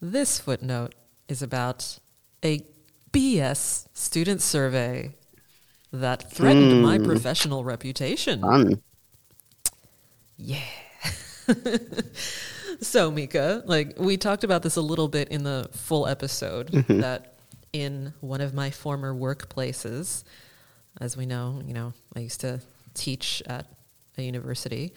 This footnote is about a BS student survey that threatened my professional reputation. Fun. Yeah. So, Mika, like we talked about this a little bit in the full episode, that in one of my former workplaces, as we know, I used to teach at a university.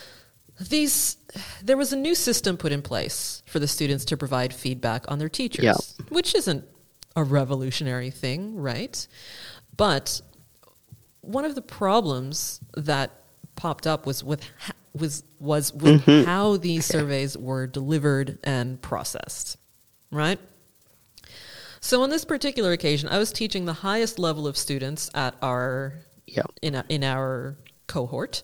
There was a new system put in place for the students to provide feedback on their teachers, which isn't a revolutionary thing, right? But one of the problems that popped up was with how these surveys were delivered and processed, right? So on this particular occasion, I was teaching the highest level of students at our in our cohort,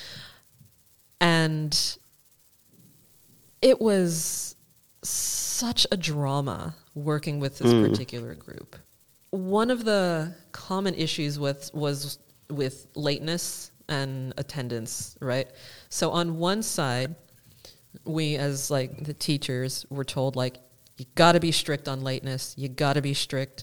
and it was such a drama working with this particular group. One of the common issues was with lateness and attendance, right? So on one side, we as like the teachers were told, like, you got to be strict on lateness. You got to be strict,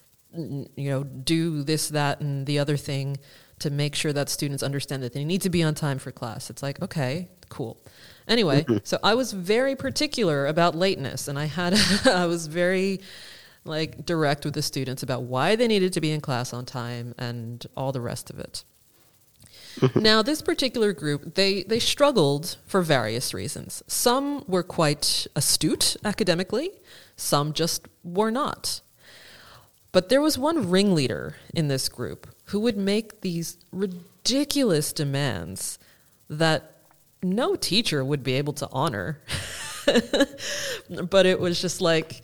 do this, that, and the other thing to make sure that students understand that they need to be on time for class. It's like, okay, cool. Anyway, so I was very particular about lateness, and I was very like direct with the students about why they needed to be in class on time and all the rest of it. Now, this particular group, they struggled for various reasons. Some were quite astute academically, some just were not. But there was one ringleader in this group who would make these ridiculous demands that no teacher would be able to honor. But it was just like,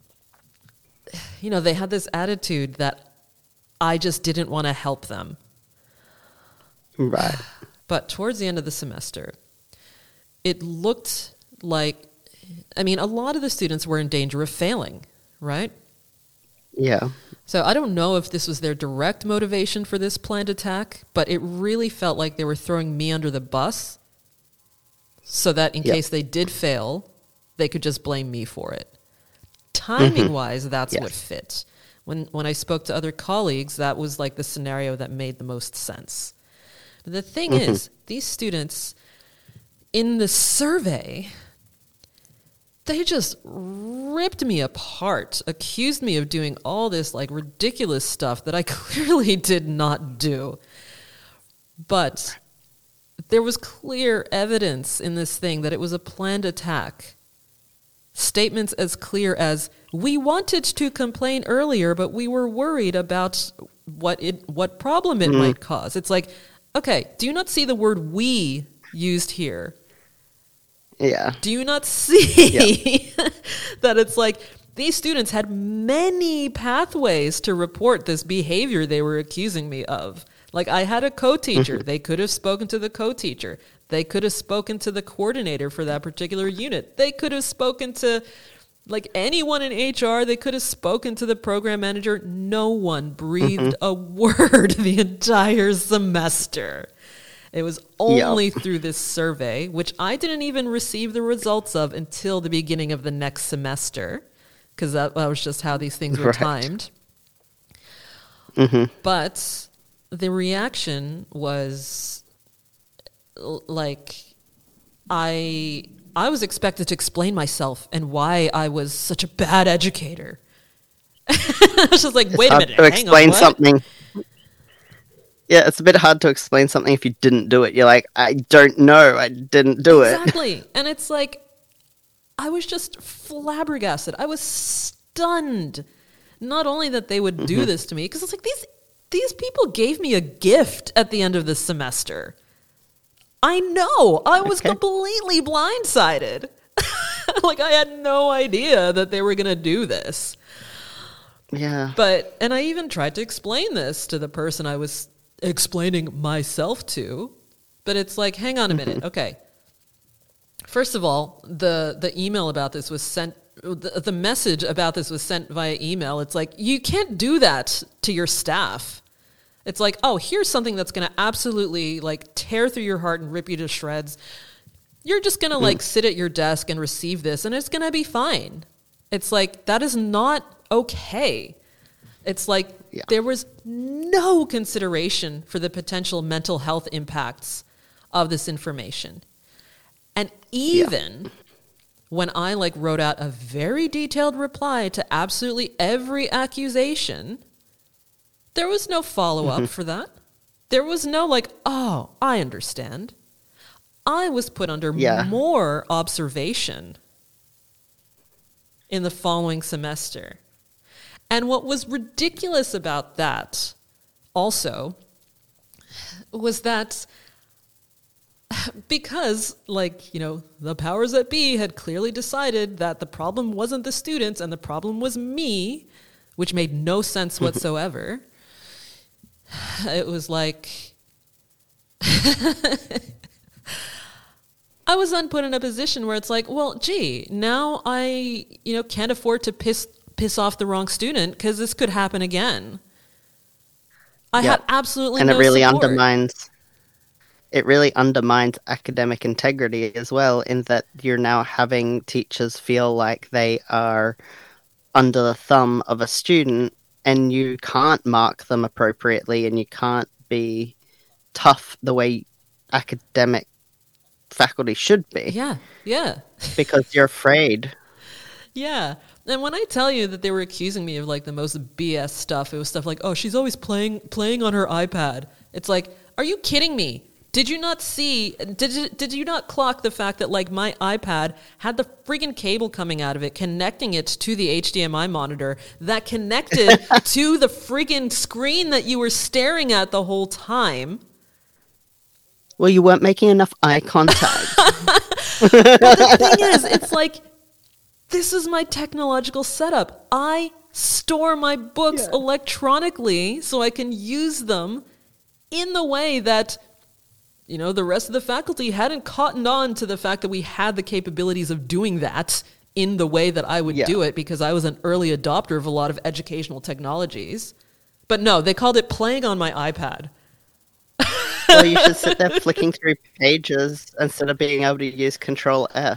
they had this attitude that I just didn't want to help them. Right. But towards the end of the semester, it looked like, a lot of the students were in danger of failing, right? Yeah. So I don't know if this was their direct motivation for this planned attack, but it really felt like they were throwing me under the bus so that in case they did fail, they could just blame me for it. Timing-wise, that's what fit. When I spoke to other colleagues, that was like the scenario that made the most sense. But the thing is, these students in the survey, they just ripped me apart, accused me of doing all this like ridiculous stuff that I clearly did not do. But there was clear evidence in this thing that it was a planned attack. Statements as clear as, we wanted to complain earlier, but we were worried about what problem it might cause. It's like, okay, do you not see the word we used here? Yeah. Do you not see that it's like these students had many pathways to report this behavior they were accusing me of? Like, I had a co-teacher. They could have spoken to the co-teacher. They could have spoken to the coordinator for that particular unit. They could have spoken to like anyone in HR. They could have spoken to the program manager. No one breathed a word the entire semester. It was only through this survey, which I didn't even receive the results of until the beginning of the next semester, because that was just how these things were timed. But the reaction was like, I was expected to explain myself and why I was such a bad educator. I was just like, wait a minute, to explain something. Yeah, it's a bit hard to explain something if you didn't do it. You're like, I don't know, I didn't do it. Exactly. And it's like, I was just flabbergasted. I was stunned. Not only that they would do this to me, because it's like, these people gave me a gift at the end of the semester. I know. I was completely blindsided. Like, I had no idea that they were going to do this. Yeah. And I even tried to explain this to the person I was explaining myself to. But it's like, hang on a minute. Okay. First of all, the email about this was sent, the message about this was sent via email. It's like, you can't do that to your staff. It's like, oh, here's something that's going to absolutely like tear through your heart and rip you to shreds. You're just going to like sit at your desk and receive this and it's going to be fine. It's like, that is not okay. It's like there was no consideration for the potential mental health impacts of this information. And even when I like wrote out a very detailed reply to absolutely every accusation, there was no follow-up for that. There was no like, oh, I understand. I was put under more observation in the following semester. And what was ridiculous about that also was that because, like, you know, the powers that be had clearly decided that the problem wasn't the students and the problem was me, which made no sense whatsoever. It was like I was then put in a position where it's like, well, gee, now I, you know, can't afford to piss off the wrong student because this could happen again. I had absolutely no support. It really undermines academic integrity as well, in that you're now having teachers feel like they are under the thumb of a student and you can't mark them appropriately and you can't be tough the way academic faculty should be. Yeah. Because you're afraid. Yeah. And when I tell you that they were accusing me of like the most BS stuff, it was stuff like, oh, she's always playing on her iPad. It's like, are you kidding me? Did you not see, did you not clock the fact that like my iPad had the friggin' cable coming out of it, connecting it to the HDMI monitor that connected to the friggin' screen that you were staring at the whole time? Well, you weren't making enough eye contact. But the thing is, it's like, this is my technological setup. I store my books electronically so I can use them in the way that, you know, the rest of the faculty hadn't cottoned on to the fact that we had the capabilities of doing that in the way that I would do it, because I was an early adopter of a lot of educational technologies. But no, they called it playing on my iPad. Well, you should sit there flicking through pages instead of being able to use Control F.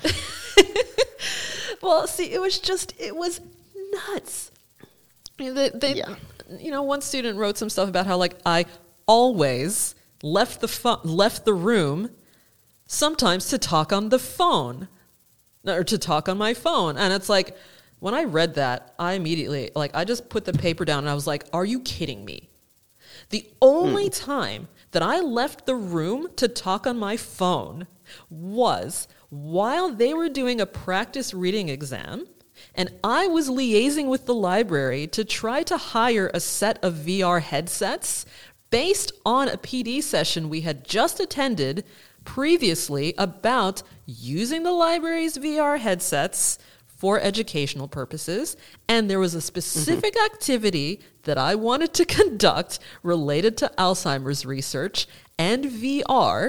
Well, see, it was nuts. You know, one student wrote some stuff about how, like, I always left the room, sometimes to talk on the phone, or to talk on my phone. And it's like, when I read that, I immediately, like, I just put the paper down and I was like, are you kidding me? The only time that I left the room to talk on my phone was while they were doing a practice reading exam, and I was liaising with the library to try to hire a set of VR headsets based on a PD session we had just attended previously about using the library's VR headsets for educational purposes. And there was a specific activity that I wanted to conduct related to Alzheimer's research and VR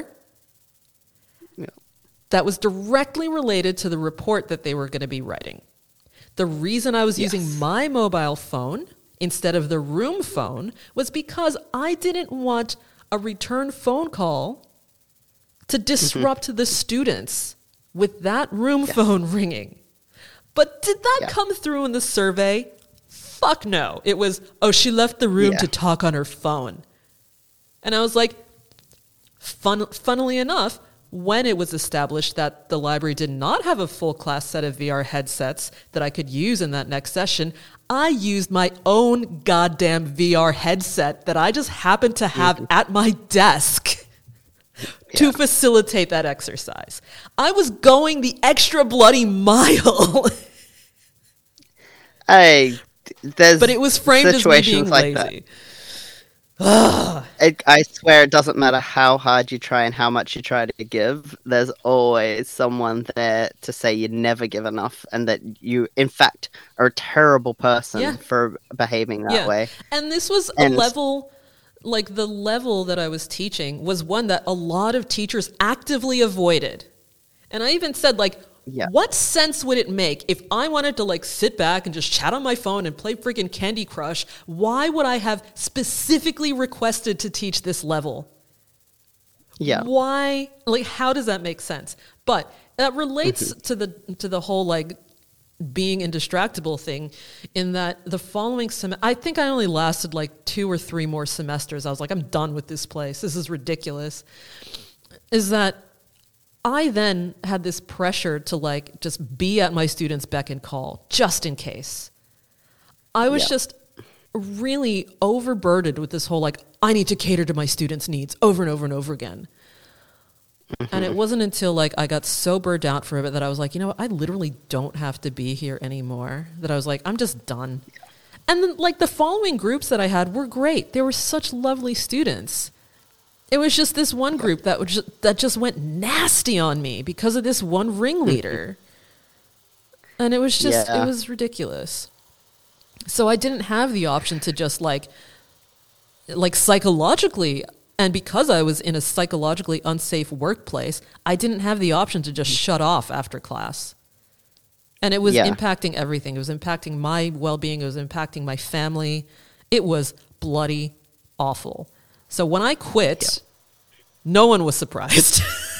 that was directly related to the report that they were going to be writing. The reason I was using my mobile phone instead of the room phone was because I didn't want a return phone call to disrupt the students with that room phone ringing. But did that come through in the survey? Fuck no. It was, oh, she left the room to talk on her phone. And I was like, funnily enough, when it was established that the library did not have a full class set of VR headsets that I could use in that next session, I used my own goddamn VR headset that I just happened to have at my desk to facilitate that exercise. I was going the extra bloody mile. But it was framed as me being lazy. I swear it doesn't matter how hard you try and how much you try to give, there's always someone there to say you never give enough and that you, in fact, are a terrible person for behaving that way. And this was a level, like the level that I was teaching was one that a lot of teachers actively avoided. And I even said, like, what sense would it make if I wanted to like sit back and just chat on my phone and play freaking Candy Crush? Why would I have specifically requested to teach this level? Why? Like, how does that make sense? But that relates to the whole like being indistractable thing, in that the following I think I only lasted like 2 or 3 more semesters. I was like, I'm done with this place. This is ridiculous. Is that I then had this pressure to like just be at my students' beck and call, just in case. I was just really overburdened with this whole like, I need to cater to my students' needs over and over and over again. And it wasn't until like I got so burned out for it that I was like, you know what, I literally don't have to be here anymore. That I was like, I'm just done. And then like the following groups that I had were great. They were such lovely students. It was just this one group that just went nasty on me because of this one ringleader. And it was just, it was ridiculous. So I didn't have the option to just like psychologically, and because I was in a psychologically unsafe workplace, I didn't have the option to just shut off after class. And it was impacting everything. It was impacting my well-being. It was impacting my family. It was bloody awful. So when I quit, no one was surprised.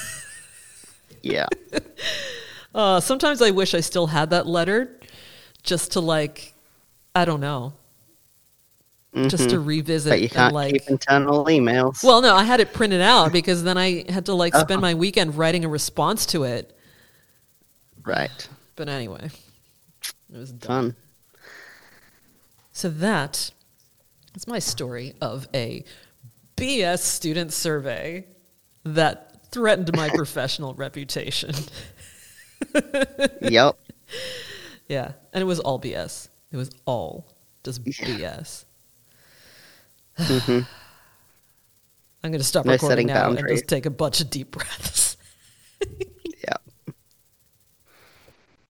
Sometimes I wish I still had that letter just to like, I don't know, just to revisit. But you can't keep internal emails. Well, no, I had it printed out because then I had to like spend my weekend writing a response to it. Right. But anyway, it was done. Fun. So that is my story of a BS student survey that threatened my professional reputation. Yep. Yeah, and it was all BS. It was all just BS. I'm going to stop recording now and just take a bunch of deep breaths.